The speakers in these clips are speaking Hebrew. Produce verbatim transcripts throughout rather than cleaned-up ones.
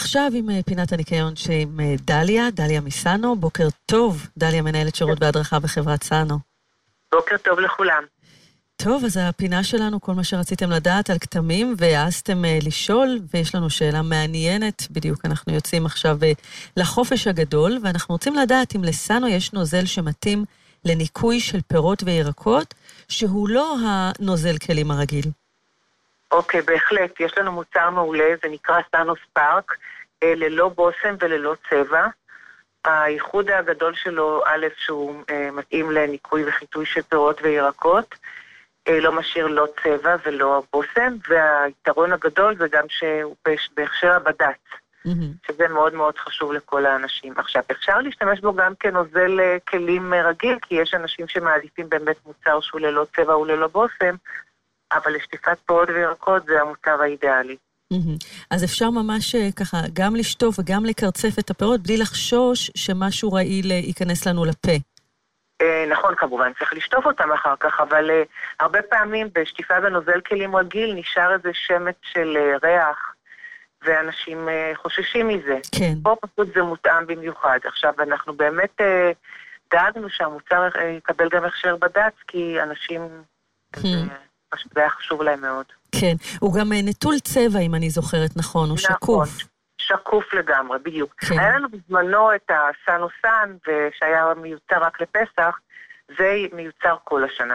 ועכשיו עם פינת הניקיון שעם דליה, דליה מסאנו. בוקר טוב, דליה מנהלת שירות בהדרכה בחברת סאנו. בוקר טוב לכולם. טוב, אז הפינה שלנו, כל מה שרציתם לדעת על כתמים, והעזתם לשאול, ויש לנו שאלה מעניינת, בדיוק אנחנו יוצאים עכשיו לחופש הגדול, ואנחנו רוצים לדעת אם לסאנו יש נוזל שמתאים לניקוי של פירות וירקות, שהוא לא הנוזל כלים הרגיל. אוקיי, בהחלט, יש לנו מוצר מעולה, זה נקרא סאנו ספארק, ללא בושם וללא צבע. הייחוד הגדול שלו, א', שהוא מתאים לניקוי וחיטוי של פירות וירקות, לא משאיר לא צבע ולא בושם, והיתרון הגדול זה גם שהוא בהכשר הבד"ץ, mm-hmm. שזה מאוד מאוד חשוב לכל האנשים. עכשיו, אפשר להשתמש בו גם כנוזל כלים רגיל, כי יש אנשים שמעדיפים באמת מוצר שהוא ללא צבע וללא בושם, אבל לשטיפת פירות וירקות זה המוצר האידיאלי. Mm-hmm. אז אפשר ממש ככה גם לשטוף וגם לקרצף את הפירות, בלי לחשוש שמשהו רעיל ייכנס לנו לפה. נכון, כמובן, צריך לשטוף אותם אחר כך, אבל uh, הרבה פעמים בשטיפה בנוזל כלים רגיל נשאר איזה שמץ של uh, ריח, ואנשים uh, חוששים מזה. כן. פה פשוט זה מותאם במיוחד. עכשיו, אנחנו באמת uh, דאגנו שהמוצר uh, יקבל גם הכשר בד"ץ, כי אנשים, hmm. זה, זה היה חשוב להם מאוד. כן, הוא גם uh, נטול צבע, אם אני זוכרת נכון, הוא נכון. שקוף. שקוף לגמרי, בדיוק. כן. היה לנו בזמנו את הסאנו סאן, ושהיה מיוצר רק לפסח, זה מיוצר כל השנה.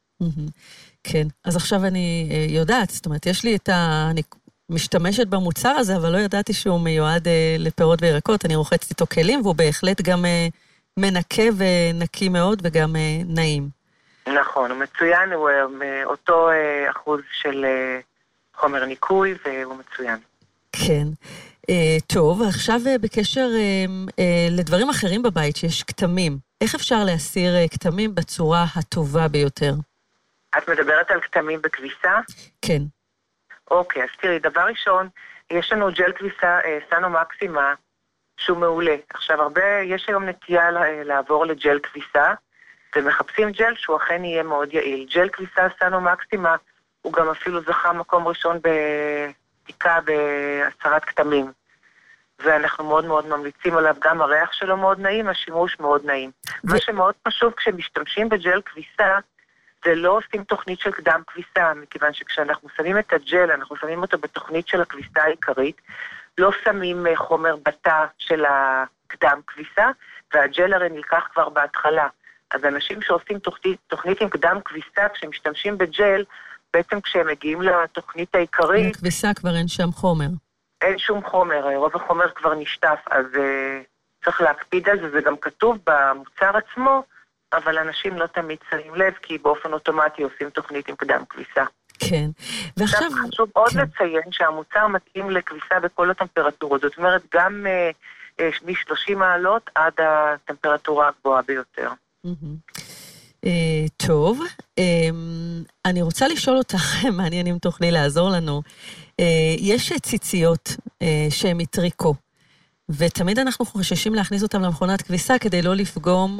כן, אז עכשיו אני יודעת, זאת אומרת, יש לי את ה... אני משתמשת במוצר הזה, אבל לא ידעתי שהוא מיועד לפירות וירקות, אני רוחצת איתו כלים, והוא בהחלט גם מנקה ונקי מאוד, וגם נעים. נכון, הוא מצוין, הוא אותו אחוז של חומר ניקוי, והוא מצוין. כן. Uh, טוב, עכשיו uh, בקשר uh, uh, לדברים אחרים בבית שיש כתמים. איך אפשר להסיר uh, כתמים בצורה הטובה ביותר? את מדברת על כתמים בכביסה? כן. אוקיי, אז תראי, דבר ראשון, יש לנו ג'ל כביסה uh, סאנו מקסימה, שהוא מעולה. עכשיו, הרבה, יש היום נטייה לעבור לג'ל כביסה, ומחפשים ג'ל שהוא אכן יהיה מאוד יעיל. ג'ל כביסה סאנו מקסימה, הוא גם אפילו זכה מקום ראשון ב... בדיקה בהסרת כתמים, ואנחנו מאוד מאוד ממליצים עליו, גם הריח שלו מאוד נעים, השימוש מאוד נעים. ו... מה שמאוד חשוב כשמשתמשים בג'ל כביסה, זה לא עושים תוכנית של קדם כביסה, מכיוון שכשאנחנו שמים את הג'ל, אנחנו שמים אותו בתוכנית של הכביסה העיקרית, לא שמים חומר בתא של הקדם כביסה, והג'ל הרי נלקח כבר בהתחלה. אז אנשים שעושים תוכנית, תוכנית עם קדם כביסה, כשמשתמשים בג'ל, בעצם כשהם מגיעים לתוכנית העיקרית... בכביסה כבר אין שם חומר. אין שום חומר, רוב החומר כבר נשטף, אז uh, צריך להקפיד על זה, זה גם כתוב במוצר עצמו, אבל אנשים לא תמיד שמים לב, כי באופן אוטומטי עושים תוכנית עם קדם כביסה. כן, ועכשיו... חשוב עוד כן. לציין שהמוצר מתאים לכביסה בכל הטמפרטורות, זאת אומרת גם uh, uh, מ-שלושים מעלות עד הטמפרטורה הגבוהה ביותר. Mm-hmm. Uh, טוב, uh, אני רוצה לשאול אותך, מעניין אם תוכלי לעזור לנו, uh, יש ציציות uh, שהן מטריקו, ותמיד אנחנו חוששים להכניס אותם למכונת כביסה, כדי לא לפגום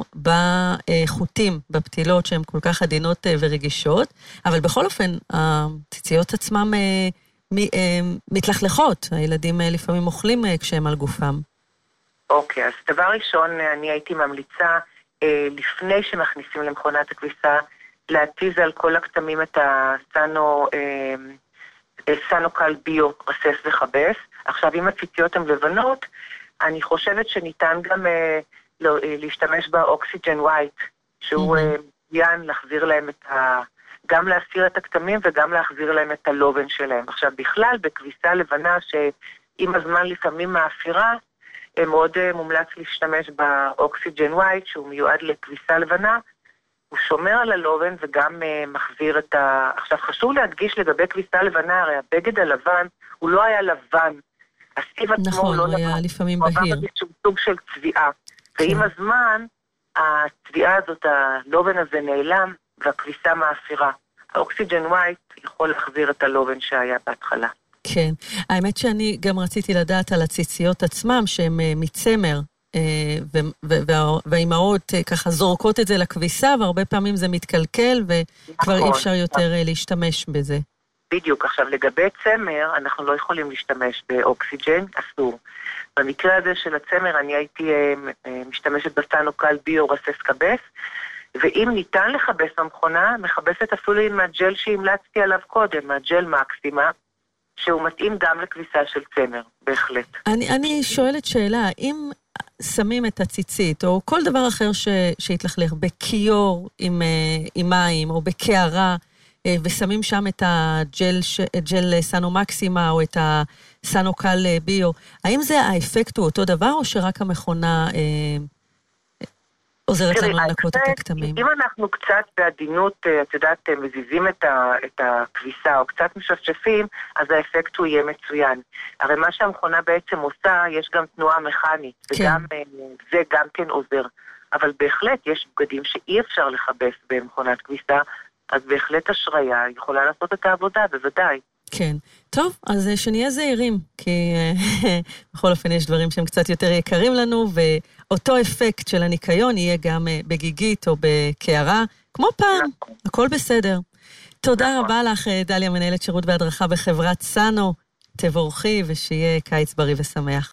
בחוטים, בפתילות שהן כל כך עדינות uh, ורגישות, אבל בכל אופן, הציציות עצמם uh, מ, uh, מתלכלכות, הילדים uh, לפעמים אוכלים uh, כשהם על גופם. אוקיי, okay, אז דבר ראשון, אני הייתי ממליצה, לפני שמכניסים למכונת הכביסה, להתיז על כל הכתמים את הסאנו, סאנו קל ביו, רסס וחבס. עכשיו, אם הציציות הן לבנות, אני חושבת שניתן גם להשתמש באוקסיג'ן ווייט, שהוא יען להחזיר להם את ה... גם להסיר את הכתמים וגם להחזיר להם את הלובן שלהם. עכשיו, בכלל, בכביסה לבנה שעם הזמן לפעמים מאפירה, מאוד מומלץ להשתמש באוקסיג'ן ווייט, שהוא מיועד לכביסה לבנה, הוא שומר על הלובן וגם uh, מחזיר את ה... עכשיו, חשוב להדגיש לגבי כביסה לבנה, הרי הבגד הלבן הוא לא היה לבן, הסיב עצמו נכון, לא הוא היה לבן, לפעמים הוא בהיר. עבר איזשהו סוג של צביעה, כן. ועם הזמן, הצביעה הזאת, הלובן הזה נעלם, והכביסה מאפירה. האוקסיג'ן ווייט יכול להחזיר את הלובן שהיה בהתחלה. כן, האמת שאני גם רציתי לדעת על הציציות עצמם, שהן מצמר, והאימהות ככה זורקות את זה לכביסה, והרבה פעמים זה מתקלקל, וכבר אי אפשר יותר להשתמש בזה. בדיוק, עכשיו לגבי צמר, אנחנו לא יכולים להשתמש באוקסיג'ן, אסור. במקרה הזה של הצמר אני הייתי משתמשת בסנוקל ביו רסס קבס, ואם ניתן לחבס במכונה, מחבסת אפילו עם הג'ל שהמלצתי עליו קודם, הג'ל מקסימה, שהוא מתאים גם לכביסה של צמר, בהחלט. אני, אני שואלת שאלה, אם שמים את הציצית, או כל דבר אחר ש, שהתלכלך, בכיור עם, עם מים, או בקערה, ושמים שם את הג'ל, ג'ל סנו מקסימה, או את הסנוקל ביו, האם זה האפקט הוא אותו דבר, או שרק המכונה עוזרת לנו לנקות את הכתמים? אם אנחנו קצת בעדינות, את יודעת, מזיזים את, ה, את הכביסה, או קצת משפשפים, אז האפקט הוא יהיה מצוין. הרי מה שהמכונה בעצם עושה, יש גם תנועה מכנית, כן. וגם זה גם כן עוזר. אבל בהחלט יש בגדים שאי אפשר לחבס במכונת כביסה, אז בהחלט השריה יכולה לעשות את העבודה, בוודאי. כן. טוב, אז שנהיה זהירים, כי בכל אופן יש דברים שהם קצת יותר יקרים לנו, ואותו אפקט של הניקיון יהיה גם בגיגית או בקערה, כמו פעם, הכל בסדר. תודה רבה לך, דליה, מנהלת שירות והדרכה בחברת סאנו, תבורכי ושיהיה קיץ בריא ושמח.